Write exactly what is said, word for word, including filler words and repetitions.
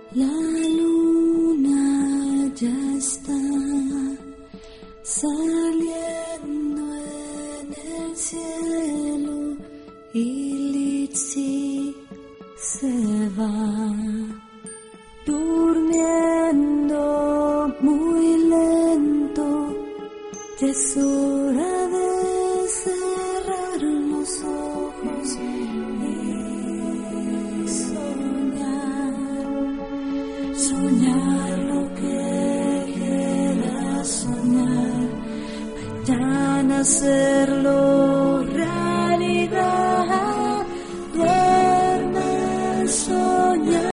La luna ya está saliendo en el cielo y Litsi se va durmiendo muy lento. Ya es hora de cerrar los ojos y soñar, soñar lo que quieras soñar, mañana hacerlo.